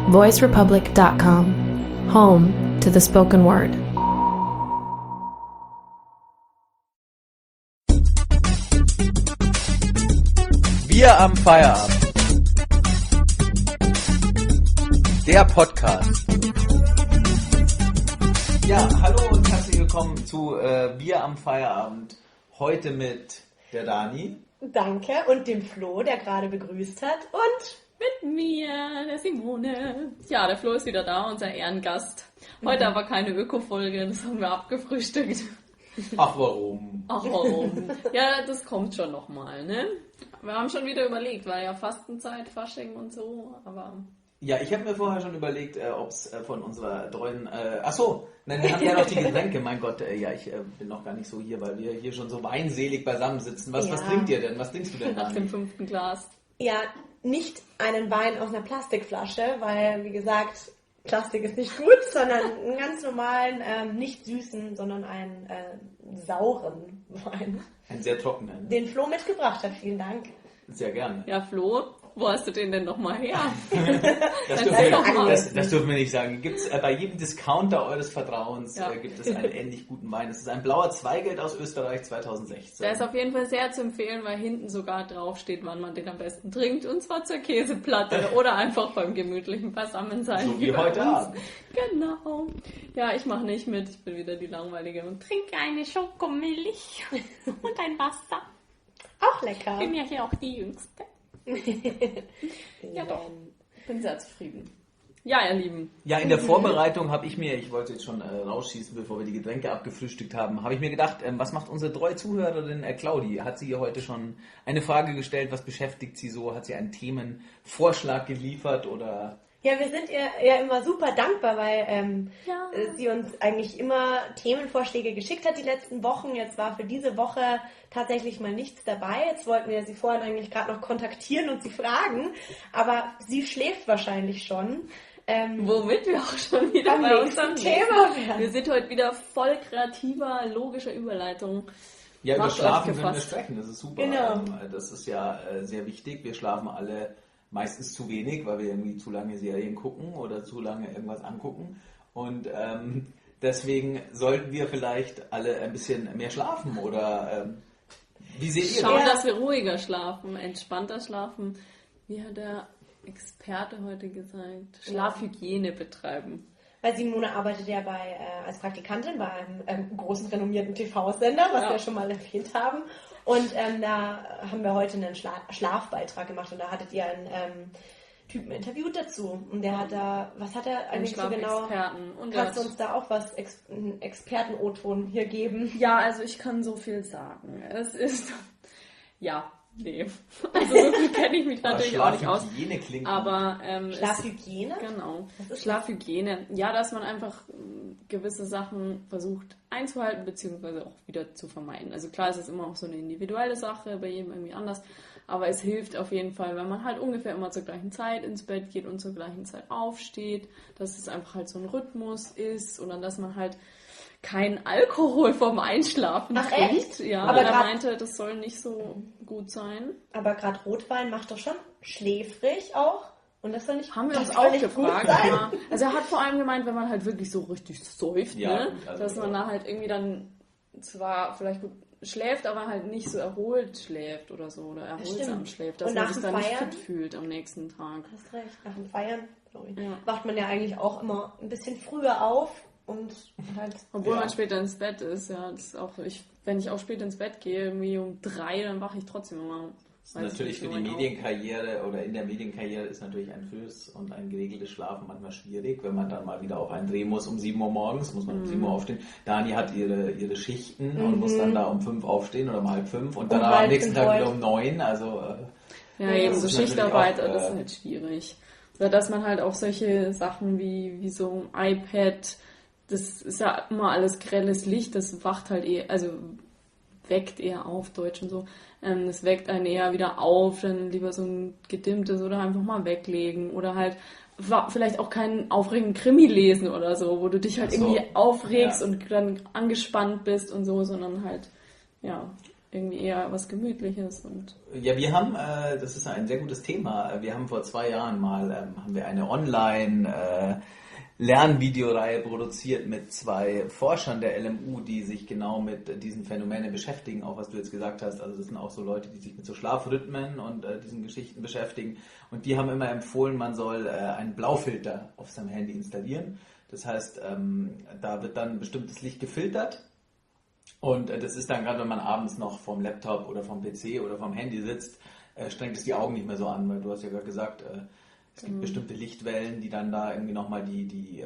voicerepublic.com, home to the spoken word. Wir am Feierabend. Der Podcast. Ja, hallo und herzlich willkommen zu Wir am Feierabend. Heute mit der Dani. Danke, und dem Flo, der gerade begrüßt hat, und mit mir, der Simone. Ja, der Flo ist wieder da, unser Ehrengast. Heute aber keine Öko-Folge, das haben wir abgefrühstückt. Ach, warum? Ach, warum? Ja, das kommt schon nochmal, ne? Wir haben schon wieder überlegt, war ja Fastenzeit, Fasching und so, aber... Ja, ich habe mir vorher schon überlegt, ob es von unserer treuen... nein, wir haben ja noch die Getränke. Mein Gott, ich bin noch gar nicht so hier, weil wir hier schon so weinselig beisammensitzen. Was trinkt ihr denn? Was trinkst du denn, Nach Dani? dem 5. Glas. ja, nicht einen Wein aus einer Plastikflasche, weil, wie gesagt, Plastik ist nicht gut, sondern einen ganz normalen, nicht süßen, sondern einen sauren Wein. Einen sehr trockenen. Den Flo mitgebracht hat, vielen Dank. Sehr gerne. Ja, Flo, wo hast du den denn nochmal her? Das dürfen wir nicht sagen. Gibt's bei jedem Discounter eures Vertrauens gibt es einen ähnlich guten Wein. Es ist ein blauer Zweigelt aus Österreich 2016. Der ist auf jeden Fall sehr zu empfehlen, weil hinten sogar draufsteht, wann man den am besten trinkt. Und zwar zur Käseplatte oder einfach beim gemütlichen Beisammensein. So wie heute Abend. Genau. Ja, ich mache nicht mit. Ich bin wieder die Langweilige und trinke eine Schokomilch und ein Wasser. Auch lecker. Ich bin ja hier auch die Jüngste. Ja doch, ich bin sehr zufrieden. Ja, ihr Lieben. Ja, in der Vorbereitung habe ich wollte jetzt schon rausschießen, bevor wir die Getränke abgefrühstückt haben, habe ich mir gedacht, was macht unsere treue Zuhörerin Claudi? Hat sie ihr heute schon eine Frage gestellt, was beschäftigt sie so? Hat sie einen Themenvorschlag geliefert oder... Ja, wir sind ihr ja immer super dankbar, weil sie uns eigentlich immer Themenvorschläge geschickt hat die letzten Wochen. Jetzt war für diese Woche tatsächlich mal nichts dabei. Jetzt wollten wir sie vorhin eigentlich gerade noch kontaktieren und sie fragen, aber sie schläft wahrscheinlich schon. Womit wir auch schon wieder bei unserem Thema werden. Wir sind heute wieder voll kreativer, logischer Überleitung. Ja, über Schlafen können wir sprechen, das ist super. Genau. Das ist ja sehr wichtig. Wir schlafen alle meistens zu wenig, weil wir irgendwie zu lange Serien gucken oder zu lange irgendwas angucken. Und deswegen sollten wir vielleicht alle ein bisschen mehr schlafen. Oder wie seht ihr das? Schauen, dass wir ruhiger schlafen, entspannter schlafen. Wie hat der Experte heute gesagt? Schlafhygiene betreiben. Weil Simone arbeitet ja als Praktikantin bei einem großen renommierten TV-Sender, was wir schon mal erwähnt haben. Und da haben wir heute einen Schlafbeitrag gemacht und da hattet ihr einen Typen interviewt dazu. Und der hat da, was hat er eigentlich so genau? Kannst du uns da auch einen Experten-O-Ton hier geben? Ja, also ich kann so viel sagen. Es ist, nee. Also wirklich kenne ich mich natürlich auch nicht aus. Schlafhygiene klingt. Aber Schlafhygiene? Genau. Schlafhygiene. Ja, dass man einfach gewisse Sachen versucht einzuhalten, beziehungsweise auch wieder zu vermeiden. Also klar, es ist immer auch so eine individuelle Sache, bei jedem irgendwie anders. Aber es hilft auf jeden Fall, wenn man halt ungefähr immer zur gleichen Zeit ins Bett geht und zur gleichen Zeit aufsteht, dass es einfach halt so ein Rhythmus ist und dann, dass man halt kein Alkohol vorm Einschlafen trinkt. Echt? Ja, aber er meinte, das soll nicht so gut sein. Aber gerade Rotwein macht doch schon schläfrig auch. Und das soll nicht. Haben wir uns auch gefragt. Ja. Also er hat vor allem gemeint, wenn man halt wirklich so richtig säuft, dass man da halt irgendwie dann zwar vielleicht gut schläft, aber halt nicht so erholt schläft oder so. Oder erholsam schläft, dass man sich dann nicht fit fühlt am nächsten Tag. Hast recht, nach dem Feiern, wacht man ja eigentlich auch immer ein bisschen früher auf. Und halt, obwohl man später ins Bett ist, ja, das ist auch wenn ich auch spät ins Bett gehe, irgendwie um 3, dann wache ich trotzdem immer. Natürlich für die Medienkarriere oder in der Medienkarriere ist natürlich ein frühes und ein geregeltes Schlafen manchmal schwierig, wenn man dann mal wieder auf einen Dreh muss um 7 Uhr morgens, muss man um 7 Uhr aufstehen. Dani hat ihre Schichten und muss dann da um 5 aufstehen oder um 4:30 und dann am nächsten Tag wieder um 9, also eben so Schichtarbeit, das ist halt schwierig. Oder dass man halt auch solche Sachen wie so ein iPad, das ist ja immer alles grelles Licht, das wacht halt weckt eher auf, Deutsch und so. Das weckt einen eher wieder auf, dann lieber so ein gedimmtes oder einfach mal weglegen oder halt vielleicht auch keinen aufregenden Krimi lesen oder so, wo du dich halt irgendwie aufregst und dann angespannt bist und so, sondern halt, irgendwie eher was Gemütliches. Und Ja, wir haben, das ist ein sehr gutes Thema, wir haben vor 2 Jahren mal haben wir eine Online-Lernvideoreihe produziert mit 2 Forschern der LMU, die sich genau mit diesen Phänomenen beschäftigen, auch was du jetzt gesagt hast. Also das sind auch so Leute, die sich mit so Schlafrhythmen und diesen Geschichten beschäftigen. Und die haben immer empfohlen, man soll einen Blaufilter auf seinem Handy installieren. Das heißt, da wird dann bestimmtes Licht gefiltert. Und das ist dann gerade, wenn man abends noch vorm Laptop oder vom PC oder vom Handy sitzt, strengt es die Augen nicht mehr so an, weil du hast ja gerade gesagt, es gibt bestimmte Lichtwellen, die dann da irgendwie nochmal die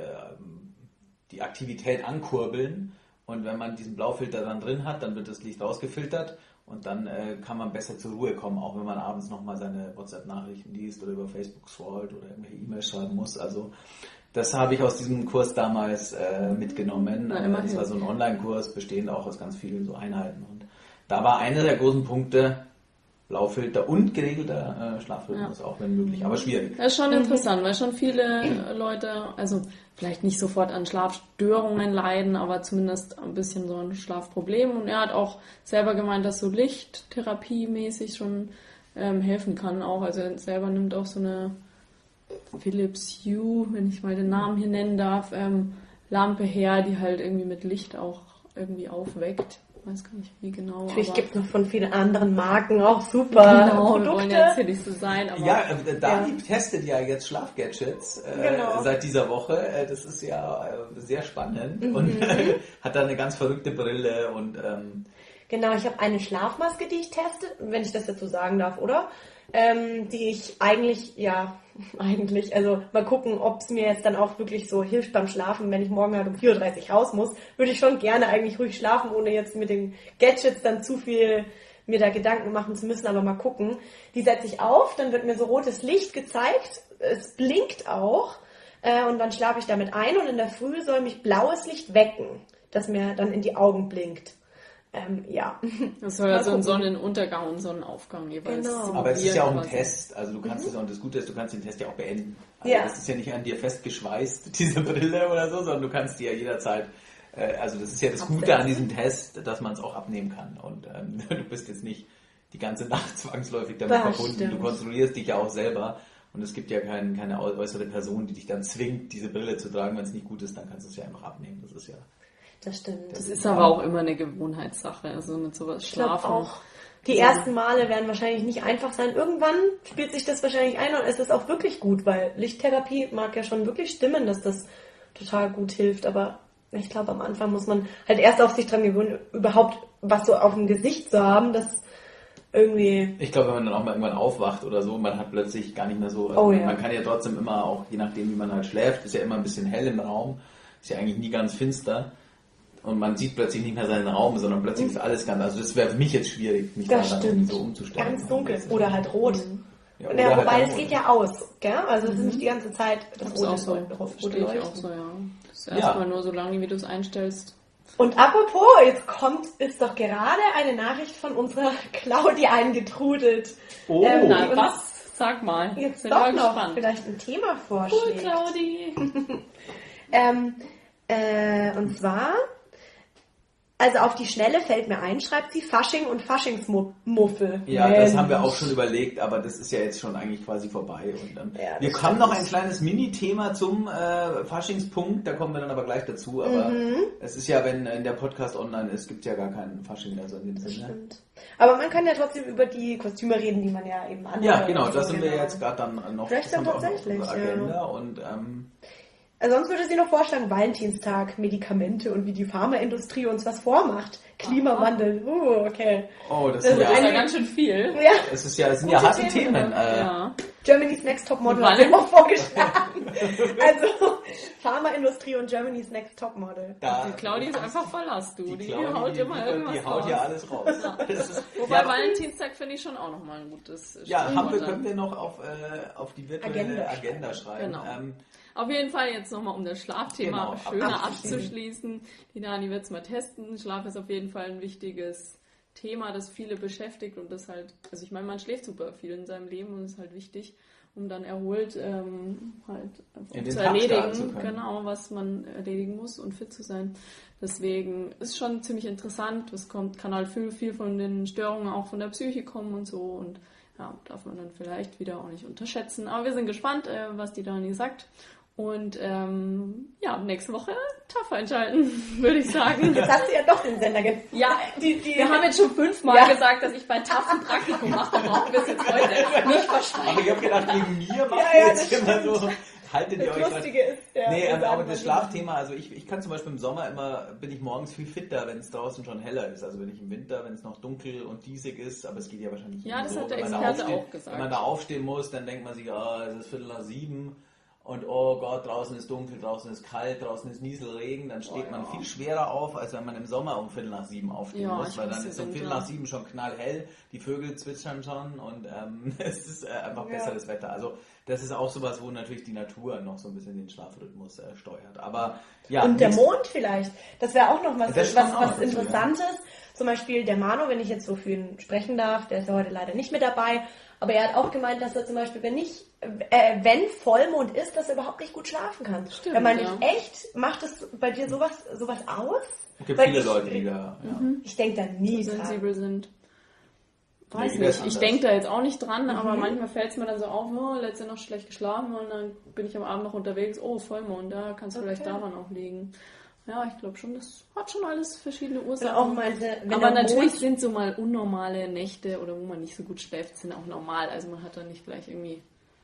Aktivität ankurbeln. Und wenn man diesen Blaufilter dann drin hat, dann wird das Licht rausgefiltert und dann kann man besser zur Ruhe kommen, auch wenn man abends nochmal seine WhatsApp-Nachrichten liest oder über Facebook scrollt oder irgendwelche E-Mails schreiben muss. Also das habe ich aus diesem Kurs damals mitgenommen. Das war so ein Online-Kurs, bestehend auch aus ganz vielen so Einheiten. Und da war einer der großen Punkte, Blaufilter und geregelter Schlafrhythmus, auch wenn möglich, aber schwierig. Das ist schon interessant, weil schon viele Leute, also vielleicht nicht sofort an Schlafstörungen leiden, aber zumindest ein bisschen so ein Schlafproblem. Und er hat auch selber gemeint, dass so Lichttherapie-mäßig schon helfen kann auch. Also er selber nimmt auch so eine Philips Hue, wenn ich mal den Namen hier nennen darf, Lampe her, die halt irgendwie mit Licht auch irgendwie aufweckt. Ich weiß gar nicht, wie genau. Natürlich gibt es noch von vielen anderen Marken auch super Produkte. Wir wollen jetzt hier nicht so sein. Aber ja, Dani testet ja jetzt Schlafgadgets seit dieser Woche. Das ist ja sehr spannend und hat da eine ganz verrückte Brille und genau, ich habe eine Schlafmaske, die ich teste, wenn ich das dazu sagen darf, oder? Die ich eigentlich, also mal gucken, ob es mir jetzt dann auch wirklich so hilft beim Schlafen. Wenn ich morgen halt um 4:30 Uhr raus muss, würde ich schon gerne eigentlich ruhig schlafen, ohne jetzt mit den Gadgets dann zu viel mir da Gedanken machen zu müssen, aber mal gucken. Die setze ich auf, dann wird mir so rotes Licht gezeigt, es blinkt auch und dann schlafe ich damit ein und in der Früh soll mich blaues Licht wecken, das mir dann in die Augen blinkt. Das soll ja so ein Sonnenuntergang und Sonnenaufgang jeweils. Genau. Aber es ist ja auch ein Test, also du kannst es und das Gute ist, du kannst den Test ja auch beenden. Also das ist ja nicht an dir festgeschweißt, diese Brille oder so, sondern du kannst die ja jederzeit, also das ist ja das Gute an diesem Test, dass man es auch abnehmen kann und du bist jetzt nicht die ganze Nacht zwangsläufig damit verbunden, stimmt. Du kontrollierst dich ja auch selber und es gibt ja keine äußere Person, die dich dann zwingt, diese Brille zu tragen. Wenn es nicht gut ist, dann kannst du es ja einfach abnehmen, das ist ja... Das stimmt. Das ist aber auch immer eine Gewohnheitssache, also mit sowas schlafen. Auch. Die ersten Male werden wahrscheinlich nicht einfach sein. Irgendwann spielt sich das wahrscheinlich ein und es ist auch wirklich gut, weil Lichttherapie mag ja schon wirklich stimmen, dass das total gut hilft. Aber ich glaube, am Anfang muss man halt erst auf sich dran gewöhnen, überhaupt was so auf dem Gesicht zu haben, das irgendwie... Ich glaube, wenn man dann auch mal irgendwann aufwacht oder so, man hat plötzlich gar nicht mehr so... Also man kann ja trotzdem immer auch, je nachdem wie man halt schläft, ist ja immer ein bisschen hell im Raum, ist ja eigentlich nie ganz finster. Und man sieht plötzlich nicht mehr seinen Raum, sondern plötzlich ist alles ganz... Also das wäre für mich jetzt schwierig, mich da dann so umzustellen. Ganz dunkel oder halt rot. Ja, wobei es geht ja aus, gell? Also es ist nicht die ganze Zeit das Rote auch so. Verstehe ich auch so, ja. Das ist erstmal nur so lange, wie du es einstellst. Und apropos, ist doch gerade eine Nachricht von unserer Claudi eingetrudelt. Oh, was? Sag mal. Jetzt bin doch mal noch gespannt. vielleicht ein Thema vorschlägt. Cool, Claudi. Und zwar, also auf die Schnelle fällt mir ein, schreibt sie Fasching und Faschingsmuffel. Ja, das haben wir auch schon überlegt, aber das ist ja jetzt schon eigentlich quasi vorbei. Und, wir haben noch ein kleines Mini-Thema zum Faschingspunkt, da kommen wir dann aber gleich dazu. Aber es ist ja, wenn der Podcast online ist, gibt es ja gar keinen Fasching, also in dem Sinne. Stimmt. Aber man kann ja trotzdem über die Kostüme reden, die man ja eben anhat. Ja, genau, das sind wir jetzt gerade dann noch. Vielleicht dann tatsächlich, auf der Agenda und also sonst würde sie noch vorschlagen, Valentinstag, Medikamente und wie die Pharmaindustrie uns was vormacht. Klimawandel, okay. Oh, das ist ja ganz schön viel. Ja. Es sind ja harte Themen. Germany's Next Topmodel haben wir auch vorgeschlagen. Also Pharmaindustrie und Germany's Next Topmodel. Die Claudi ist einfach Verlass, du. Die haut immer irgendwas Die haut ja alles raus. Wobei Valentinstag finde ich schon auch nochmal ein gutes können wir noch auf die virtuelle Agenda schreiben. Genau. Auf jeden Fall jetzt nochmal, um das Schlafthema schöner abzuschließen. Die Dani wird es mal testen. Schlaf ist auf jeden Fall ein wichtiges Thema, das viele beschäftigt und das halt, also ich meine, man schläft super viel in seinem Leben und ist halt wichtig, um dann erholt halt in zu den Tag starten zu erledigen, können. genau, was man erledigen muss und fit zu sein. Deswegen ist schon ziemlich interessant, kann halt viel von den Störungen auch von der Psyche kommen und so und ja, darf man dann vielleicht wieder auch nicht unterschätzen. Aber wir sind gespannt, was die Dani sagt. Und ja, nächste Woche tougher entscheiden, würde ich sagen. Jetzt hat sie ja doch den Sender Ja, wir haben jetzt schon 5-mal gesagt, dass ich bei TAF ein Praktikum mache. Dann brauchen wir es jetzt heute nicht verschweigen. Aber ich habe gedacht, wegen mir macht Ja, ihr jetzt das immer so, haltet ihr Das euch dran. Lustige ist, Aber das Schlafthema, also ich kann zum Beispiel im Sommer bin ich morgens viel fitter, wenn es draußen schon heller ist. Also wenn ich im Winter, wenn es noch dunkel und diesig ist, aber es geht ja wahrscheinlich Ja, das so, hat der wenn man da Experte aufsteht, auch gesagt. Wenn man da aufstehen muss, dann denkt man sich, es ist 6:45 und oh Gott, draußen ist dunkel, draußen ist kalt, draußen ist Nieselregen, dann steht man viel schwerer auf, als wenn man im Sommer um 6:45 aufstehen muss, weil dann ist um 6:45 schon knallhell, die Vögel zwitschern schon und es ist einfach besseres Wetter. Also das ist auch sowas, wo natürlich die Natur noch so ein bisschen den Schlafrhythmus steuert. Aber ja. Und der Mond vielleicht. Das wäre auch noch was dazu, Interessantes. Zum Beispiel der Manu, wenn ich jetzt so für ihn sprechen darf, der ist ja heute leider nicht mit dabei, aber er hat auch gemeint, dass er zum Beispiel, wenn Vollmond ist, dass er überhaupt nicht gut schlafen kann. Stimmt, da meine ich, echt, macht es bei dir sowas aus? Es gibt Weil viele Leute, die da... Ja. Ich denke da nie so dran. sensibel sind. Weiß Nee, das nicht, ist ich anders. denke da jetzt auch nicht dran, aber manchmal fällt es mir dann so auf, letzte Nacht schlecht geschlafen und dann bin ich am Abend noch unterwegs, Vollmond, da kann es vielleicht daran auch liegen. Ja, ich glaube schon, das hat schon alles verschiedene Ursachen. Auch meinte, aber natürlich sind so mal unnormale Nächte oder wo man nicht so gut schläft, sind auch normal. Also man hat dann nicht gleich irgendwie,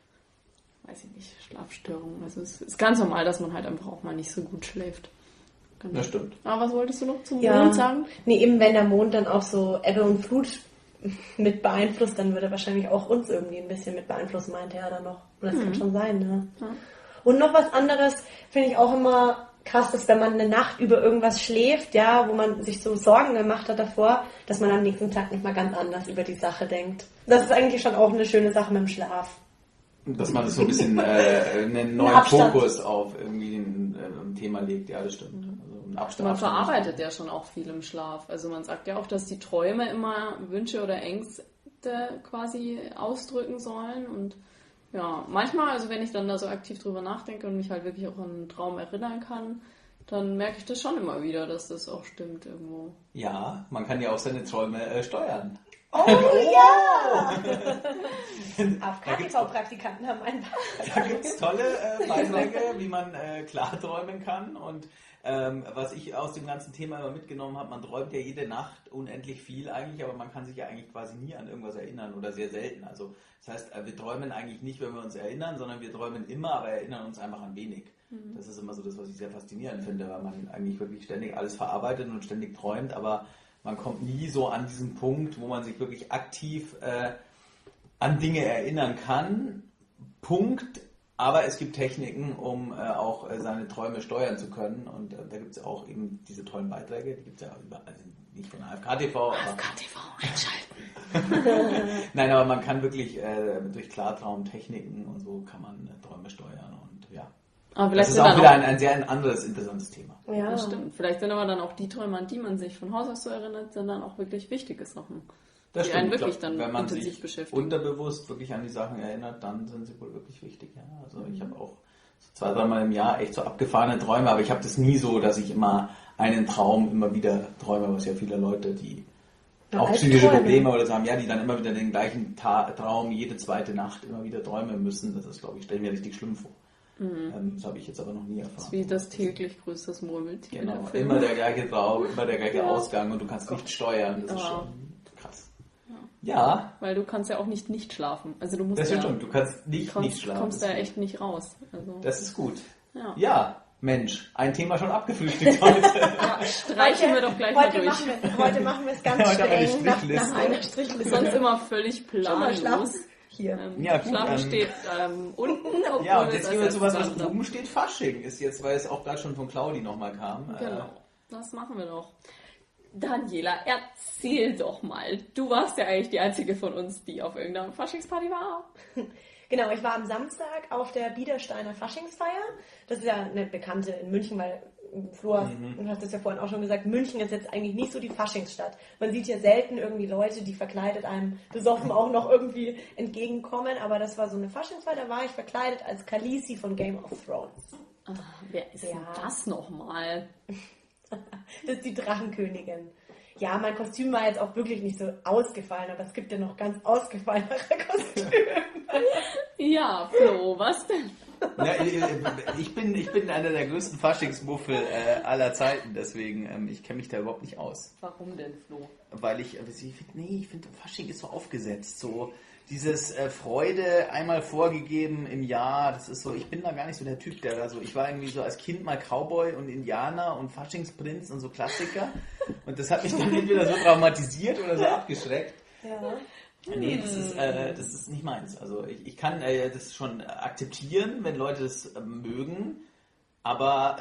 weiß ich nicht, Schlafstörungen. Also es ist ganz normal, dass man halt einfach auch mal nicht so gut schläft. Genau. Das stimmt. Aber was wolltest du noch zum Mond sagen? Nee, eben wenn der Mond dann auch so Ebbe und Flut mit beeinflusst, dann würde er wahrscheinlich auch uns irgendwie ein bisschen mit beeinflussen, meinte er dann noch. Und das kann schon sein, ne? Ja. Und noch was anderes finde ich auch immer krass, dass wenn man eine Nacht über irgendwas schläft, ja, wo man sich so Sorgen gemacht hat davor, dass man am nächsten Tag nicht mal ganz anders über die Sache denkt. Das ist eigentlich schon auch eine schöne Sache mit dem Schlaf. Dass man das so ein bisschen einen neuen Abstand. Fokus auf irgendwie ein Thema legt, ja, das stimmt. Also einen Abstand. Man verarbeitet ja schon auch viel im Schlaf. Also man sagt ja auch, dass die Träume immer Wünsche oder Ängste quasi ausdrücken sollen. Und ja, manchmal, also wenn ich dann da so aktiv drüber nachdenke und mich halt wirklich auch an einen Traum erinnern kann, dann merke ich das schon immer wieder, dass das auch stimmt irgendwo. Ja, man kann ja auch seine Träume steuern. Oh ja! Auf KTV-Praktikanten haben einen Da gibt es tolle Beiträge, wie man klarträumen kann. Und was ich aus dem ganzen Thema immer mitgenommen habe, man träumt ja jede Nacht unendlich viel eigentlich, aber man kann sich ja eigentlich quasi nie an irgendwas erinnern oder sehr selten. Also das heißt, wir träumen eigentlich nicht, wenn wir uns erinnern, sondern wir träumen immer, aber erinnern uns einfach an wenig. Das ist immer so das, was ich sehr faszinierend finde, weil man eigentlich wirklich ständig alles verarbeitet und ständig träumt, aber man kommt nie so an diesen Punkt, wo man sich wirklich aktiv an Dinge erinnern kann. Punkt. Aber es gibt Techniken, um auch seine Träume steuern zu können. Und da gibt es auch eben diese tollen Beiträge. Die gibt es ja überall, also nicht von AFK-TV. AFK-TV einschalten. Nein, aber man kann wirklich durch Klartraumtechniken und so kann man Träume steuern. Und ja, Aber das ist auch wieder ein sehr anderes, interessantes Thema. Ja, das stimmt. Vielleicht sind aber dann auch die Träume, an die man sich von Haus aus so erinnert, sind dann auch wirklich wichtige Sachen. Das die stimmt. einen wirklich Ich glaub, dann wenn man intensiv sich beschäftigen. unterbewusst wirklich an die Sachen erinnert, dann sind sie wohl wirklich wichtig. Ja? Also ich habe auch so 2-3 Mal im Jahr echt so abgefahrene Träume, aber ich habe das nie so, dass ich immer einen Traum immer wieder träume, was ja viele Leute, die auch psychische Probleme oder so haben, ja, die dann immer wieder den gleichen Traum jede zweite Nacht immer wieder träumen müssen. Das ist, glaube ich, stelle mir richtig schlimm vor. Das habe ich jetzt aber noch nie erfahren. Das ist wie das täglich grüßt das Murmeltier. Genau, immer der gleiche Traum, immer der gleiche Ausgang und du kannst nicht steuern. Das ist schon krass. Ja. Weil du kannst ja auch nicht schlafen. Also du musst das stimmt, du kannst nicht schlafen. Du kommst da echt nicht raus. Also, das ist gut. Ja. Mensch, ein Thema schon abgefrühstückt heute. Ja, streichen wir doch gleich mal durch. Heute machen wir es ganz streng nach einer Strichliste. Sonst immer völlig planlos. Hier. Ja, gut, Schlafen steht unten. Ja, und jetzt gehen wir zu was oben steht. Fasching ist jetzt, weil es auch gerade schon von Claudi nochmal kam. Genau, das machen wir doch. Daniela, erzähl doch mal. Du warst ja eigentlich die einzige von uns, die auf irgendeiner Faschingsparty war. Genau, ich war am Samstag auf der Biedersteiner Faschingsfeier. Das ist ja eine Bekannte in München, weil Flo hat das ja vorhin auch schon gesagt, München ist jetzt eigentlich nicht so die Faschingsstadt. Man sieht ja selten irgendwie Leute, die verkleidet einem besoffen auch noch irgendwie entgegenkommen, aber das war so eine Faschingsfeier, da war ich verkleidet als Khaleesi von Game of Thrones. Ach, wer ist denn das nochmal? Das ist die Drachenkönigin. Ja, mein Kostüm war jetzt auch wirklich nicht so ausgefallen, aber es gibt ja noch ganz ausgefallenere Kostüme. Ja, Flo, was denn? Ja, ich bin einer der größten Faschingsmuffel aller Zeiten, deswegen ich kenne mich da überhaupt nicht aus. Warum denn, Flo? Weil ich finde, Fasching ist so aufgesetzt, so dieses Freude einmal vorgegeben im Jahr, das ist so, ich bin da gar nicht so der Typ, der da so, ich war irgendwie so als Kind mal Cowboy und Indianer und Faschingsprinz und so Klassiker und das hat mich dann entweder so traumatisiert oder so abgeschreckt. Ja. Nee, das ist nicht meins. Also ich kann das schon akzeptieren, wenn Leute das mögen, aber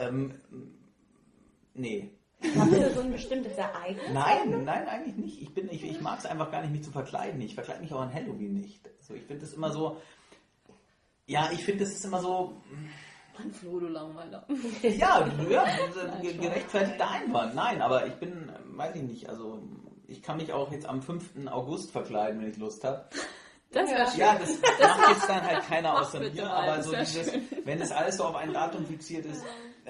nee. Habt ihr so ein bestimmtes Ereignis? Nein, eigentlich nicht. Ich mag es einfach gar nicht, mich zu verkleiden. Ich verkleide mich auch an Halloween nicht. Also ich finde das immer so. Ja, ich finde das ist immer so. Mann, Flo, du Langweiler. Ja, gerechtfertigter Einwand. Nein, aber ich bin, weiß ich nicht, also ich kann mich auch jetzt am 5. August verkleiden, wenn ich Lust habe. Das wäre schön. Ja, das macht jetzt dann halt keiner außer bitte mir, mal, aber das so wär dieses, schön. wenn das alles so auf ein Datum fixiert ist,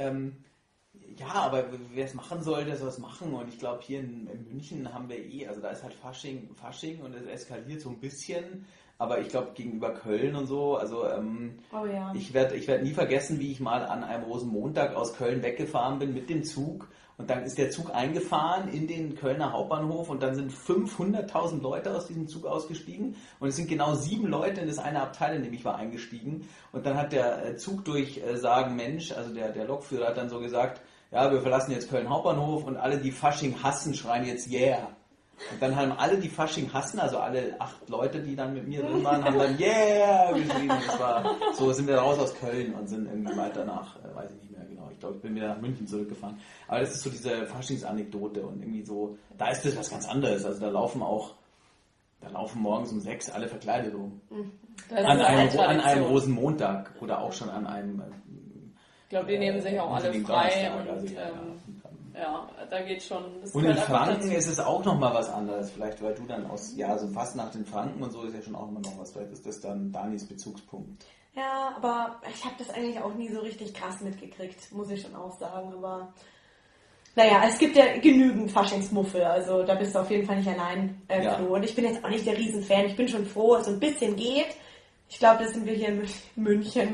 ja, aber wer es machen soll, der soll es machen. Und ich glaube, hier in München haben wir also da ist halt Fasching und es eskaliert so ein bisschen. Aber ich glaube, gegenüber Köln und so, also Oh ja. ich werd nie vergessen, wie ich mal an einem Rosenmontag aus Köln weggefahren bin mit dem Zug. Und dann ist der Zug eingefahren in den Kölner Hauptbahnhof und dann sind 500.000 Leute aus diesem Zug ausgestiegen. Und es sind genau 7 Leute in das eine Abteil, in dem ich war, eingestiegen. Und dann hat der Zug durch Sagen Mensch, also der Lokführer hat dann so gesagt, ja, wir verlassen jetzt Köln Hauptbahnhof und alle, die Fasching hassen, schreien jetzt yeah. Und dann haben alle, die Fasching hassen, also alle 8 Leute, die dann mit mir drin waren, haben dann yeah geschrieben. Und das war, so sind wir raus aus Köln und sind irgendwie weiter nach, weiß ich nicht mehr genau. Ich glaube, ich bin wieder nach München zurückgefahren. Aber das ist so diese Faschingsanekdote und irgendwie so, da ist das was ganz anderes. Also da laufen morgens um 6 alle verkleidet rum. An einem Rosenmontag oder auch schon an einem Ich glaube, die nehmen sich auch alle frei und also, ja, da geht schon. Und in Franken ist es auch nochmal was anderes. Vielleicht, weil du dann so fast nach den Franken und so ist ja schon auch immer noch was. Vielleicht ist das dann Danis Bezugspunkt. Ja, aber ich habe das eigentlich auch nie so richtig krass mitgekriegt, muss ich schon auch sagen. Aber naja, es gibt ja genügend Faschingsmuffel, also da bist du auf jeden Fall nicht allein, Flo. Und ich bin jetzt auch nicht der Riesenfan. Ich bin schon froh, es so ein bisschen geht. Ich glaube, das sind wir hier in München.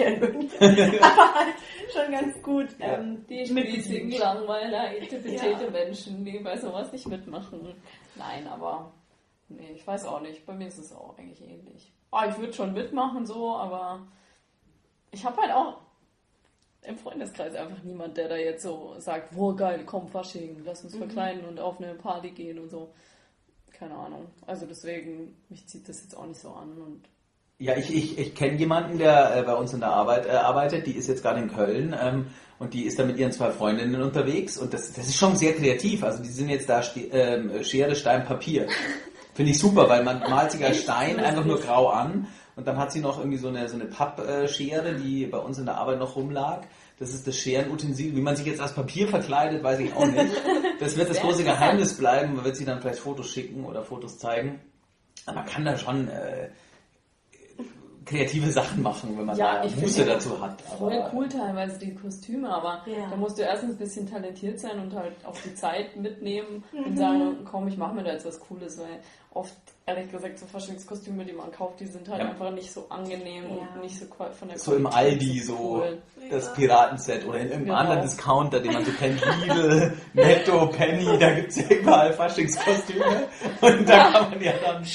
Aber halt schon ganz gut. Die spießigen, langweiler, interpretierte Menschen, die bei sowas nicht mitmachen. Nein, aber nee, ich weiß auch nicht. Bei mir ist es auch eigentlich ähnlich. Ich würde schon mitmachen so, aber ich habe halt auch im Freundeskreis einfach niemand, der da jetzt so sagt, boah geil, komm Fasching, lass uns verkleiden und auf eine Party gehen und so. Keine Ahnung. Also deswegen, mich zieht das jetzt auch nicht so an und ja, ich kenne jemanden, der bei uns in der Arbeit arbeitet, die ist jetzt gerade in Köln und die ist da mit ihren 2 Freundinnen unterwegs und das ist schon sehr kreativ. Also die sind jetzt da Schere, Stein, Papier. Finde ich super, weil man malt sich als Stein einfach nur grau an und dann hat sie noch irgendwie so eine Pappschere, die bei uns in der Arbeit noch rumlag. Das ist das Scherenutensil. Wie man sich jetzt als Papier verkleidet, weiß ich auch nicht. Das wird das große Geheimnis bleiben. Man wird sie dann vielleicht Fotos schicken oder Fotos zeigen. Aber man kann da schon kreative Sachen machen, wenn man da Muße dazu hat. Voll cool teilweise die Kostüme, aber da musst du erstens ein bisschen talentiert sein und halt auch die Zeit mitnehmen und sagen, komm, ich mache mir da jetzt was Cooles, weil oft, ehrlich gesagt, so Faschingskostüme, die man kauft, die sind halt einfach nicht so angenehm und nicht so von der Qualität so im Aldi so cool. Das Piratenset oder in irgendeinem anderen Discounter, den man so kennt, Lidl, Netto, Penny, da gibt es ja überall Faschingskostüme und da kann man ja dann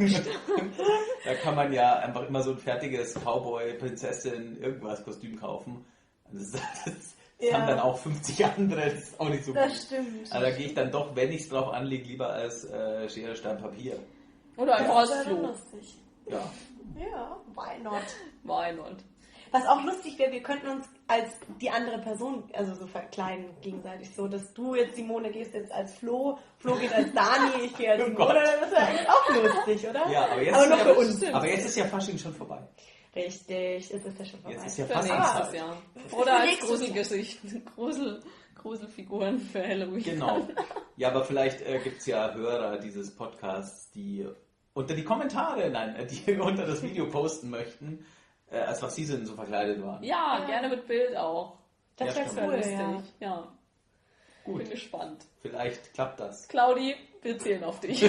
da kann man ja einfach immer so ein fertiges Cowboy, Prinzessin, irgendwas Kostüm kaufen. Das haben dann auch 50 andere, das ist auch nicht so gut. Das stimmt. Also da gehe ich dann doch, wenn ich es drauf anlege, lieber als Schere, Stein, Papier. Oder einfach als Flo. Lustig. Ja. Ja, why not? Why not? Was auch lustig wäre, wir könnten uns als die andere Person, also so verkleiden gegenseitig, so dass du jetzt, Simone, gehst jetzt als Flo geht als Dani, ich gehe als Simone, das wäre eigentlich auch lustig, oder? Ja, aber aber nur für uns. Aber jetzt ist ja Fasching schon vorbei. Richtig, ist es ja schon vorbei. Jetzt ist ja Für fast nächstes Jahr. Oder als nächstes Gruselgesicht. Gruselfiguren für Halloween. Genau. Ja, aber vielleicht gibt es ja Hörer dieses Podcasts, die unter die Kommentare, die unter das Video posten möchten, als was sie denn so verkleidet waren. Ja, gerne mit Bild auch. Das Ja, wäre stimmt. cool, Lustig. ja. Ja. Gut, Bin gespannt. vielleicht klappt das. Claudi, wir zählen auf dich.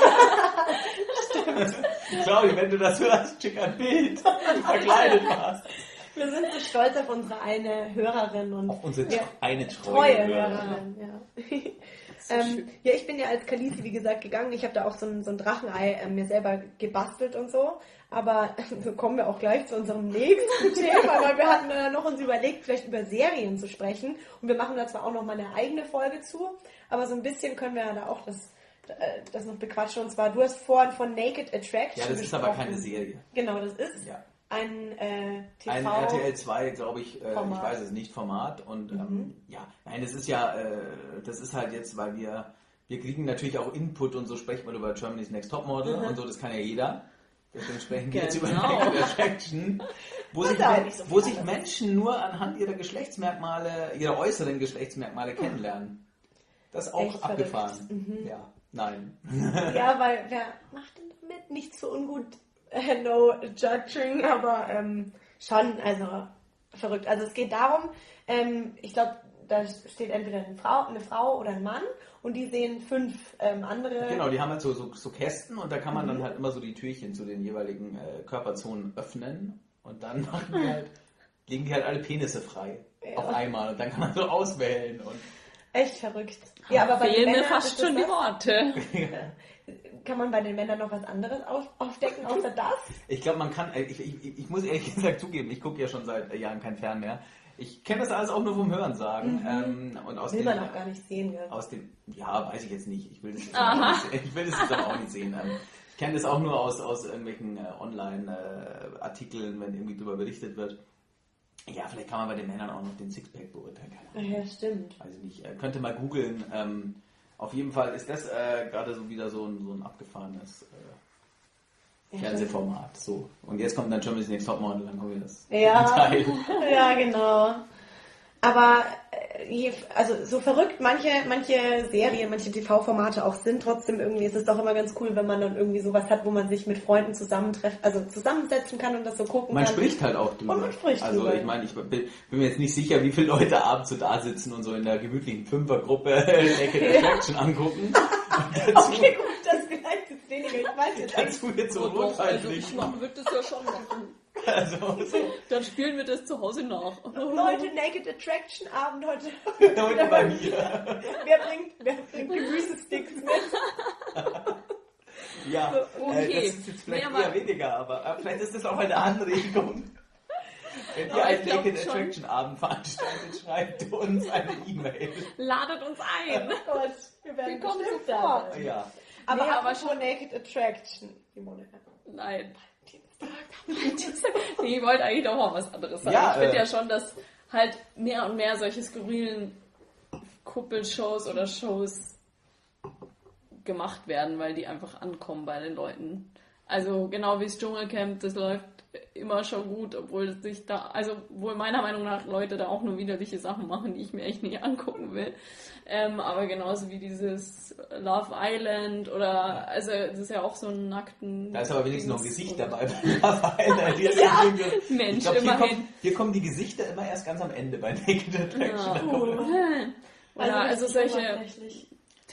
Claudi, wenn du das hörst, schick ein Bild, wie du verkleidet warst. Wir sind so stolz auf unsere eine Hörerin und Auf unsere ja, eine treue Hörerin. Hörerin. Ja. Ja, ich bin ja als Khaleesi, wie gesagt, gegangen. Ich habe da auch so ein Drachenei mir selber gebastelt und so. Aber so kommen wir auch gleich zu unserem nächsten Thema, weil wir hatten noch uns überlegt, vielleicht über Serien zu sprechen. Und wir machen da zwar auch noch mal eine eigene Folge zu, aber so ein bisschen können wir ja da auch das noch bequatschen. Und zwar, du hast vorhin von Naked Attraction Ja, das ist aber keine Serie. Genau, das ist Ja. ein TV. Ein RTL 2, glaube ich, ich Format. weiß es nicht, Format. Und ja, nein, das ist ja, das ist halt jetzt, weil wir kriegen natürlich auch Input und so sprechen wir über Germany's Next Topmodel und so, das kann ja jeder. Deswegen sprechen wir jetzt über Genau. Naked Attraction, wo Das sich, ist auch nicht so viel sich anders. Menschen nur anhand ihrer Geschlechtsmerkmale, ihrer äußeren Geschlechtsmerkmale kennenlernen. Das ist auch Echt abgefahren. Ja, nein. Ja, weil wer macht denn damit? Nicht so ungut, no judging, aber schon, also verrückt. Also es geht darum, ich glaube, da steht entweder eine Frau oder ein Mann und die sehen 5 andere. Genau, die haben halt so Kästen und da kann man dann halt immer so die Türchen zu den jeweiligen Körperzonen öffnen und dann legen die halt alle Penisse frei auf einmal und dann kann man so auswählen und Echt verrückt. Ja, aber bei den Fehlen mir Männern fast ist das schon die was? Worte. Kann man bei den Männern noch was anderes aufdecken, außer das? ich glaube, man kann, ich muss ehrlich gesagt zugeben, ich gucke ja schon seit Jahren kein Fern mehr. Ich kenne das alles auch nur vom Hören sagen. Und aus Will dem, man auch gar nicht sehen, gell? aus dem, ja, weiß ich jetzt nicht. Ich will das jetzt aber auch nicht sehen. Ich kenne das auch nur aus irgendwelchen Online-Artikeln, wenn irgendwie darüber berichtet wird. Ja, vielleicht kann man bei den Männern auch noch den Sixpack beurteilen. Keine Ahnung. Ja, stimmt. Weiß ich nicht. Könnte mal googeln. Auf jeden Fall ist das gerade so wieder so ein abgefahrenes Fernsehformat. So. Und jetzt kommt dann Germany's Next Topmodel, dann kommen wir das Teil. Ja, genau. Aber also so verrückt manche Serien, manche TV-Formate auch sind, trotzdem irgendwie ist es doch immer ganz cool, wenn man dann irgendwie sowas hat, wo man sich mit Freunden zusammensetzen kann und das so gucken Man kann. spricht halt auch drüber. Und man spricht also drüber. ich meine, ich bin mir jetzt nicht sicher, wie viele Leute abends so da sitzen und so in der gemütlichen Fünfergruppe Naked Attraction angucken. Okay, gut, das vielleicht ist weniger. Ich weiß jetzt nicht. Dazu jetzt so Also Rotweinblick. ich würde das ja schon machen. Also, so. Dann spielen wir das zu Hause nach. Leute, Naked Attraction Abend heute. Heute bei mir. Wer bringt Gemüsesticks mit? Ja, Okay. das ist jetzt vielleicht Nee, aber- eher weniger, aber vielleicht ist das auch eine Anregung. Wenn ihr Aber einen ich glaub Naked schon. Attraction Abend veranstaltet, schreibt uns eine E-Mail. Ladet uns ein. Oh Gott, wir werden Wir kommen bestimmt sofort. da sein. Ja. Aber, Nee, aber apropos Naked Attraction, Simone. Nein. Nee, ich wollte eigentlich noch mal was anderes sagen. Ja, ich finde ja schon, dass halt mehr und mehr solche skurrilen Kuppelshows oder Shows gemacht werden, weil die einfach ankommen bei den Leuten. Also genau wie das Dschungelcamp, das läuft immer schon gut, obwohl meiner Meinung nach Leute da auch nur widerliche Sachen machen, die ich mir echt nicht angucken will. Aber genauso wie dieses Love Island oder, also das ist ja auch so ein nackten... Da ist aber wenigstens noch ein Gesicht dabei bei Love Island. Mensch, Ich glaub, immerhin. hier kommen die Gesichter immer erst ganz am Ende bei Naked Attraction. Oder also richtig solche oberflächlich.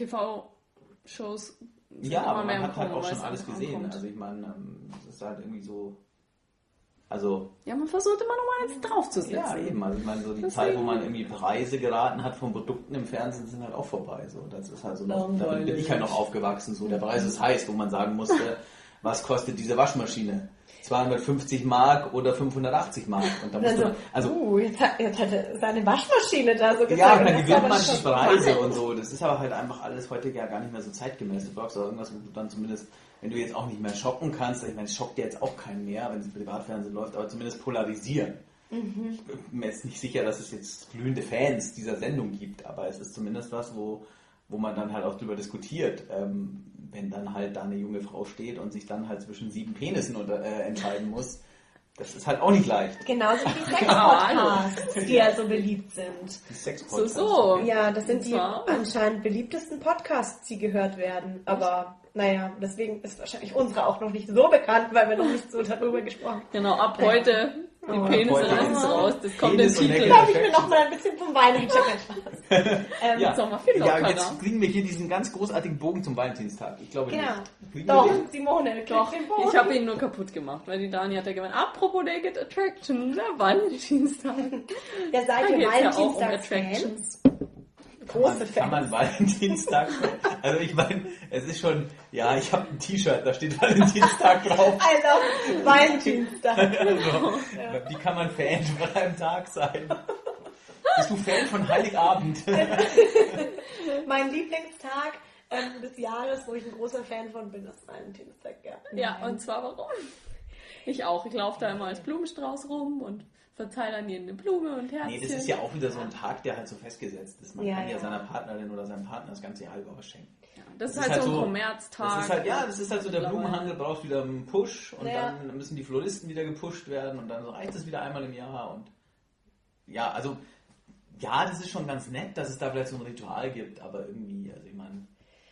TV-Shows sind Ja, immer aber mehr man im hat halt Kommen, auch weil schon es alles einfach gesehen. ankommt. Also ich meine, es ist halt irgendwie so... Also, Ja, man versucht immer noch mal eins draufzusetzen. ja, eben. Also ich meine, so die Zeit, wo man irgendwie Preise geraten hat von Produkten im Fernsehen, sind halt auch vorbei. So, das ist halt so noch, damit bin ich halt noch aufgewachsen. So, der Preis ist heiß, wo man sagen musste, was kostet diese Waschmaschine? 250 Mark oder 580 Mark. Und da musste man, Jetzt hat er seine Waschmaschine da so gezeigt. ja, und dann Das gewinnt war man schon die Preise spannend. und so. Das ist aber halt einfach alles heute ja gar nicht mehr so zeitgemäß. Du brauchst auch irgendwas, wo du dann zumindest, wenn du jetzt auch nicht mehr schocken kannst, ich meine, es schockt dir jetzt auch keinen mehr, wenn es im Privatfernsehen läuft, aber zumindest polarisieren. Ich bin mir jetzt nicht sicher, dass es jetzt glühende Fans dieser Sendung gibt, aber es ist zumindest was, wo man dann halt auch drüber diskutiert, wenn dann halt da eine junge Frau steht und sich dann halt zwischen 7 Penissen entscheiden muss. Das ist halt auch nicht leicht. Genauso wie Sex-Podcasts, die ja so beliebt sind. Die Sex-Podcasts. So. Ja, das sind die Wow. anscheinend beliebtesten Podcasts, die gehört werden. Aber naja, deswegen ist wahrscheinlich unsere auch noch nicht so bekannt, weil wir noch nicht so darüber gesprochen haben. Genau, ab heute die Oh. Penisse Ab heute. raus. Das kommt im Penis und Titel. Neckel. Da habe ich mir noch mal ein bisschen vom Wein Spaß. Jetzt noch mal viel ja, lockerer. jetzt kriegen wir hier diesen ganz großartigen Bogen zum Valentinstag. Ich glaube Genau. nicht. Kriegen wir Doch, den? Simone, Doch, kriegt den Bogen. ich habe ihn nur kaputt gemacht, weil die Dani hat ja gemeint, apropos Naked Attraction, der Valentinstag. Ja, seid Da ihr geht's ja auch um Valentinstags-Fans? Attractions. Große Kann man Fans. Valentinstag, also ich meine, es ist schon, ja, ich habe ein T-Shirt, da steht Valentinstag drauf. Also, Valentinstag. Also, wie kann man Fan von einem Tag sein? Bist du Fan von Heiligabend? Mein Lieblingstag des Jahres, wo ich ein großer Fan von bin, ist Valentinstag. Ja, Ja, und zwar warum? Ich auch. Ich laufe da immer als Blumenstrauß rum und verteile dann jedem eine Blume und Herzchen. Nee, das ist ja auch wieder so ein Tag, der halt so festgesetzt ist. Man Ja, kann ja ja. seiner Partnerin oder seinem Partner das ganze Jahr über was schenken. Das ist halt so ein Kommerztag. Das ist halt, ja, das ist halt so, der Mittlerweile. Blumenhandel braucht wieder einen Push und Ja. dann müssen die Floristen wieder gepusht werden und dann reicht es wieder einmal im Jahr und ja, also ja, das ist schon ganz nett, dass es da vielleicht so ein Ritual gibt, aber irgendwie, also ich meine,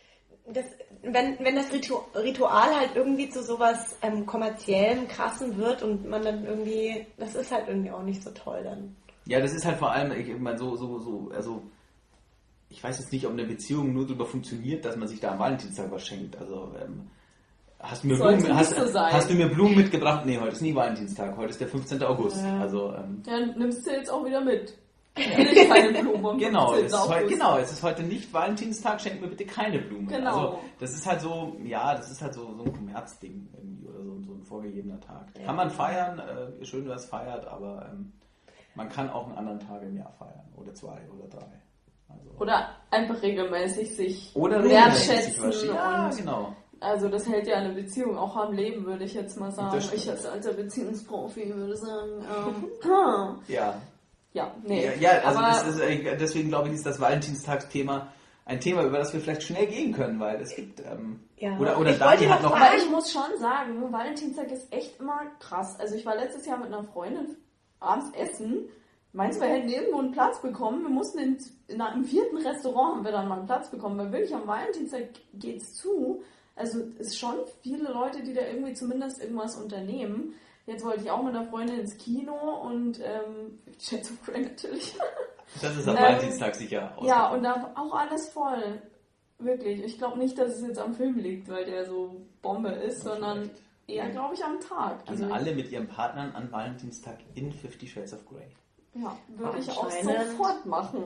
Wenn das Ritual halt irgendwie zu sowas kommerziellem, krassen wird und man dann irgendwie, das ist halt irgendwie auch nicht so toll dann. ja, das ist halt vor allem, ich meine, also ich weiß jetzt nicht, ob eine Beziehung nur darüber funktioniert, dass man sich da am Valentinstag was schenkt. Also hast du mir Sollte Blumen, nicht so sein. hast du mir Blumen mitgebracht? Nee, heute ist nie Valentinstag, heute ist der 15. August. Ja. Also Ja, nimmst du jetzt auch wieder mit. Ich keine Blume am genau, 15. es ist heute nicht Valentinstag, schenk mir bitte keine Blumen. Genau. Also das ist halt so, ja, das ist halt so ein Kommerzding irgendwie oder so ein vorgegebener Tag. Ja. Kann man feiern, schön, wer es feiert, aber man kann auch einen anderen Tag im Jahr feiern oder 2 oder 3. Also, Oder einfach regelmäßig sich oder wertschätzen. Ja, Und genau. also das hält ja eine Beziehung auch am Leben, würde ich jetzt mal sagen. Das stimmt. Ich als alter Beziehungsprofi würde sagen, Ja. ja, nee. Ja, also aber das ist, deswegen glaube ich, ist das Valentinstagsthema ein Thema, über das wir vielleicht schnell gehen können, weil es gibt, Ja. oder Ich Dani wollte hat noch noch, fragen- Aber ich muss schon sagen, Valentinstag ist echt immer krass. Also ich war letztes Jahr mit einer Freundin abends essen. Meinst du, wir hätten irgendwo einen Platz bekommen? Wir mussten im 4. Restaurant haben wir dann mal einen Platz bekommen, weil wirklich am Valentinstag geht's zu. Also es ist schon viele Leute, die da irgendwie zumindest irgendwas unternehmen. Jetzt wollte ich auch mit einer Freundin ins Kino und Shades of Grey natürlich. das ist am Valentinstag sicher Ja, ausgegangen. und da auch alles voll. Wirklich. Ich glaube nicht, dass es jetzt am Film liegt, weil der so Bombe ist, sondern eher, glaube ich, am Tag. Gehen alle mit ihren Partnern an Valentinstag in 50 Shades of Grey. Ja, würde ich auch Anscheinend. sofort machen.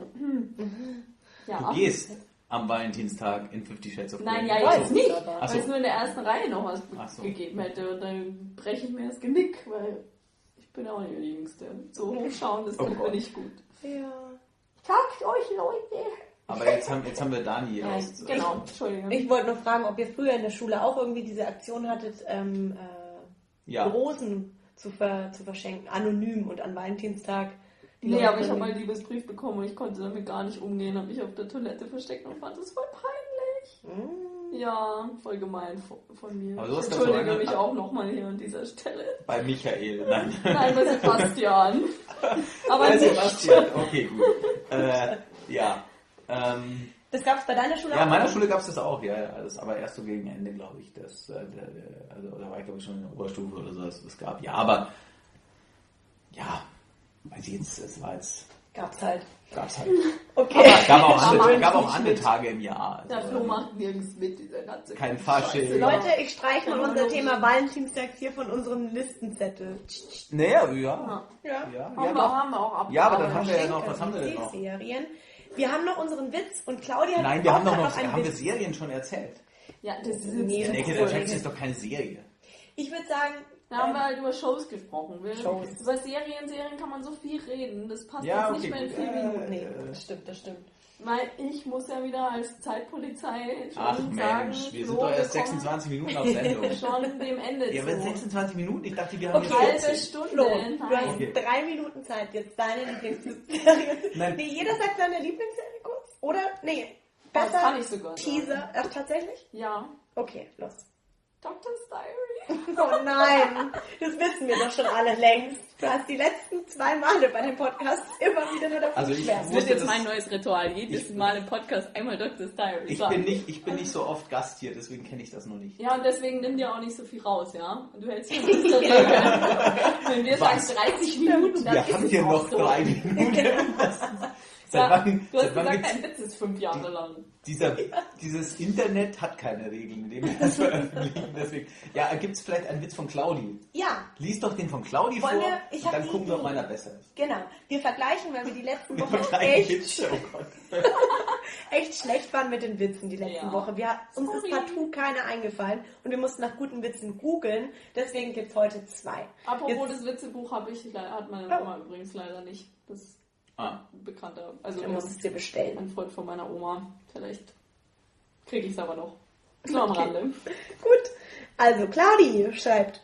Ja. Du gehst am Valentinstag in 50 Shades of Grey. Nein, ja, Weiß jetzt nicht, nicht, aber- Ach so. weil es nur in der ersten Reihe noch was Ach so. gegeben hätte und dann breche ich mir das Genick, weil ich bin auch nicht die Jüngste. So hochschauen, das Oh tut mir Gott. nicht gut. Ja. Sagt euch, Leute! Aber jetzt haben wir Dani raus. Genau, Entschuldigung. Ich wollte noch fragen, ob ihr früher in der Schule auch irgendwie diese Aktion hattet, Ja. Rosen zu verschenken, anonym und an Valentinstag. die Nee, Leute aber ich habe dann- mal einen Liebesbrief bekommen und ich konnte damit gar nicht umgehen, habe mich auf der Toilette versteckt und fand das voll peinlich. Mm. Ja, voll gemein von mir. Aber sowas Ich kannst du entschuldige an- mich auch nochmal hier an dieser Stelle. Bei Michael. Nein. Nein, bei Sebastian. Aber Bei nicht. Sebastian. Okay, gut. Ja. Das gab es bei deiner Schule Ja, auch? in meiner Schule gab es das auch, ja. Das aber erst so gegen Ende, glaube ich. Also da war ich, glaube ich, schon in der Oberstufe oder so, dass es das gab. Ja, aber ja, weiß ich jetzt, es war jetzt, Gab's halt. gab's halt. Okay. Aber es gab auch Da andere, macht gab auch nicht andere mit. Tage im Jahr. Der Also, Flo macht nirgends mit, dieser ganze Kein Fasching. Scheiße. Leute, ich streiche mal unser Thema Valentinstag hier von unserem Listenzettel. Naja, ja. Ja. Ja, Haben wir auch abgearbeitet. ja, aber dann haben wir ja noch, was haben wir denn noch? Serien. Wir haben noch unseren Witz und Claudia hat Nein, wir auch haben doch gerade noch, einen haben wir Witz. Serien schon erzählt. Ja, das ist Nee, jetzt Naked cool. Attraction ist doch keine Serie. Ich würde sagen, Da haben wir halt über Shows gesprochen. Shows. Über Serien kann man so viel reden. Das passt Ja, jetzt nicht okay, mehr in gut. 4 Minuten. nee, das stimmt. Weil ich muss ja wieder als Zeitpolizei schon Ach sagen, Mensch, wir sind Flo, doch erst kommen 26 Minuten auf Sendung. schon dem Ende Ja, zu. aber 26 Minuten? Ich dachte, wir haben Okay, jetzt halbe 40. Stunde. Flo, Nein. du hast Okay. 3 Minuten Zeit, jetzt deine Lieblingsserie. Nein. Nee, jeder sagt seine Lieblingsserie kurz. Oder? Nee. Das Besser kann ich sogar sagen. Teaser. Ach, tatsächlich? Ja. Okay, los. Doctor's Diary. Oh nein, das wissen wir doch schon alle längst. Du hast die letzten 2 Male bei dem Podcast immer wieder nur davon Also ich geschwärmt. Das wird jetzt das- mein neues Ritual. Jedes Mal im Podcast einmal Doctor's Diary Ich sagen. bin nicht so oft Gast hier, deswegen kenne ich das noch nicht. Ja, und deswegen nimm dir auch nicht so viel raus, ja? Und du hältst dich an unsere Regeln. Wenn wir sagen Was? 30 Minuten, dann Wir ist haben es hier auch noch so. 3 Minuten. Seit Ja, wann, du hast seit wann gesagt, gibt's ein Witz ist 5 Jahre lang. dieses Internet hat keine Regeln, mit dem wir das veröffentlichen. Deswegen. Ja, gibt es vielleicht einen Witz von Claudi? Ja, Lies doch den von Claudi Wollen vor wir- ich und hab dann die gucken wir, ob Idee. meiner besser ist. genau. Wir vergleichen, weil wir die letzten Wochen Vergleichen echt, Witze, oh Gott. echt schlecht waren mit den Witzen die letzten Ja. Woche. Uns ist Sorry. partout keine eingefallen und wir mussten nach guten Witzen googeln. Deswegen gibt es heute 2. Apropos das Witzebuch hat meine Oma übrigens leider nicht. Das ist ein Bekannter. Also Du musst es dir bestellen. ein Freund von meiner Oma. Vielleicht kriege ich es aber noch. So am Rande. Gut. Also, Claudi schreibt,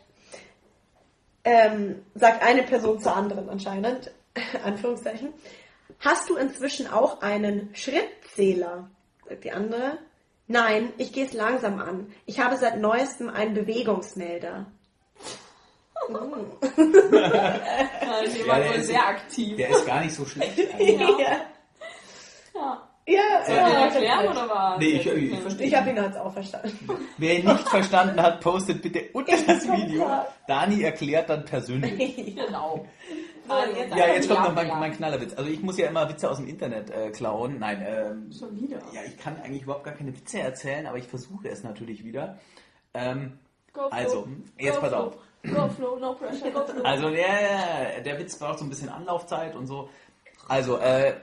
sagt eine Person zur anderen anscheinend, Anführungszeichen, hast du inzwischen auch einen Schrittzähler? Sagt die andere, nein, ich gehe es langsam an. Ich habe seit neuestem einen Bewegungsmelder. Da ist jemand der wohl ist- sehr aktiv. Der ist gar nicht so schlecht eigentlich. Ja. Ja. Ja. Ja, Soll ich den ja, erklären oder was? Nee, ich verstehe. Ich habe ihn jetzt auch verstanden. Wer ihn nicht verstanden hat, postet bitte unter das Video. Dani erklärt dann persönlich. Genau. Also, jetzt- Ja, jetzt kommt noch mein Knallerwitz. Also ich muss ja immer Witze aus dem Internet klauen. Nein, Schon wieder. ja, ich kann eigentlich überhaupt gar keine Witze erzählen, aber ich versuche es natürlich wieder. Go, Flo. Also, jetzt Go, pass Flo. auf. Go, Flo, no pressure, go, Flo. Also der Witz braucht so ein bisschen Anlaufzeit und so. Also,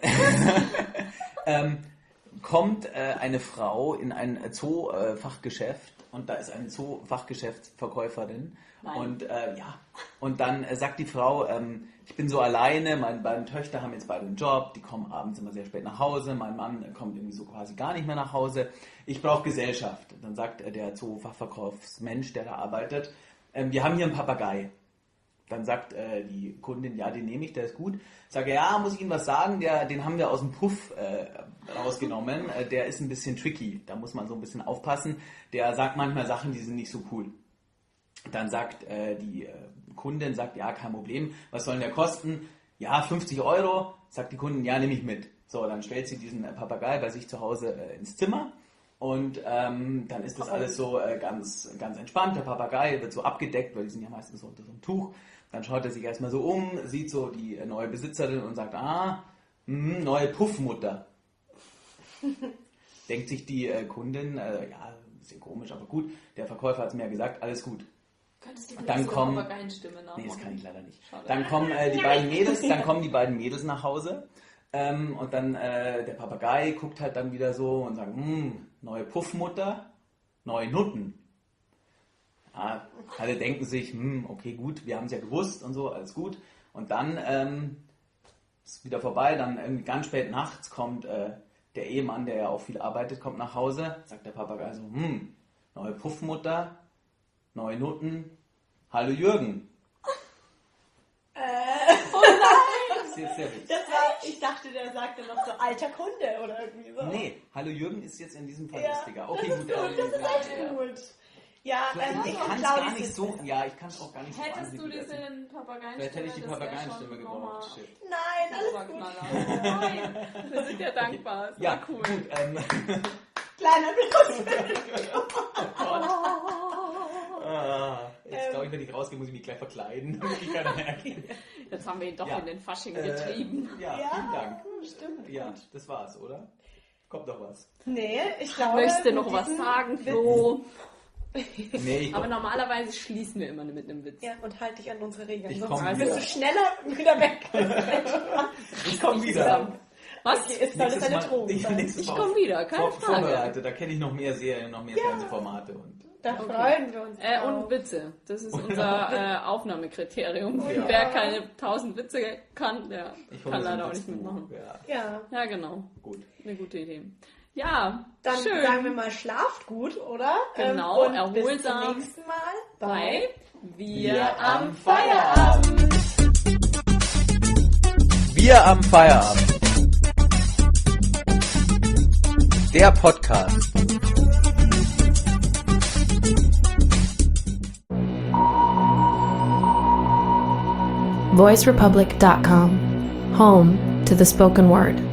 kommt eine Frau in ein Zoo-Fachgeschäft und da ist eine Zoo-Fachgeschäftsverkäuferin. Nein. Und und dann sagt die Frau, ich bin so alleine, meine beiden Töchter haben jetzt beide einen Job, die kommen abends immer sehr spät nach Hause, mein Mann kommt irgendwie so quasi gar nicht mehr nach Hause, ich brauche Gesellschaft. Dann sagt der Zoo-Fachverkaufsmensch, der da arbeitet, wir haben hier einen Papagei. Dann sagt die Kundin, ja, den nehme ich, der ist gut. Sage, ja, muss ich Ihnen was sagen, den haben wir aus dem Puff rausgenommen, der ist ein bisschen tricky, da muss man so ein bisschen aufpassen, der sagt manchmal Sachen, die sind nicht so cool. Dann sagt die Kundin, sagt, ja, kein Problem, was soll denn der kosten? Ja, 50 €, sagt die Kundin, ja, nehme ich mit. So, dann stellt sie diesen Papagei bei sich zu Hause ins Zimmer. Und dann ist das alles so ganz, ganz entspannt. Der Papagei wird so abgedeckt, weil die sind ja meistens so unter so einem Tuch. Dann schaut er sich erstmal so um, sieht so die neue Besitzerin und sagt, neue Puffmutter. Denkt sich die Kundin, ja, ein bisschen komisch, aber gut. Der Verkäufer hat es mir ja gesagt, alles gut. Könntest du Dann vielleicht so kommen- eine Papageienstimme nachmachen? Nee, das kann ich leider nicht. Schade. Dann kommen die beiden Mädels nach Hause und dann der Papagei guckt halt dann wieder so und sagt, neue Puffmutter, neue Nutten. Ja, alle denken sich, okay, gut, wir haben es ja gewusst und so, alles gut. Und dann ist wieder vorbei, dann irgendwie ganz spät nachts kommt der Ehemann, der ja auch viel arbeitet, kommt nach Hause, sagt der Papagei so, neue Puffmutter, neue Nutten, hallo Jürgen. Das ist jetzt sehr witzig. Ich dachte, der sagte noch so alter Kunde oder irgendwie so. Nee, hallo Jürgen ist jetzt in diesem Fall Ja, lustiger. Okay, das gut. ist gut, das ist echt gut. Ja, Ich kann es gar nicht so, ja, ich kann es auch gar nicht so Hättest du anbieten. diese Papageienstimme? Vielleicht hätte ich die das wär Papageienstimme schon gebraucht. nochmal- Shit. Nein, alles gut. Oberknaller. Nein, wir sind ja dankbar. Es Ja, war cool. gut. Kleiner Applaus. Jetzt glaube ich, wenn ich rausgehe, muss ich mich gleich verkleiden, damit ich keiner merkt. Jetzt haben wir ihn doch Ja. in den Fasching getrieben. Ja, Ja, vielen Dank. stimmt. Ja, das war's, oder? Kommt noch was? Nee, ich glaube... Möchtest du noch mit was diesem sagen, Witz- Flo? Nee, ich Aber normalerweise schließen wir immer mit einem Witz. Ja, und halt dich an unsere Regeln. Ich Sonst komm bist wieder. du schneller wieder weg. komme wieder. Was? Okay, ist das eine Drohung sein? Ich komme wieder, keine Frage. Vorbereitet, da kenne ich noch mehr Serien, noch mehr Fernsehformate. Und Da freuen wir uns drauf. Und Witze. Das ist unser Aufnahmekriterium. Ja. Wer keine 1000 Witze kann, der ich hole kann so ein leider auch nicht Witzbuch. mitmachen. Ja, Ja, Ja, genau. gut. Eine gute Idee. Ja, dann schön. sagen wir mal, schlaft gut, oder? Genau, und bis erholsam. zum nächsten Mal bei Wir am Feierabend. Wir am Feierabend. Der Podcast. VoiceRepublic.com, home to the spoken word.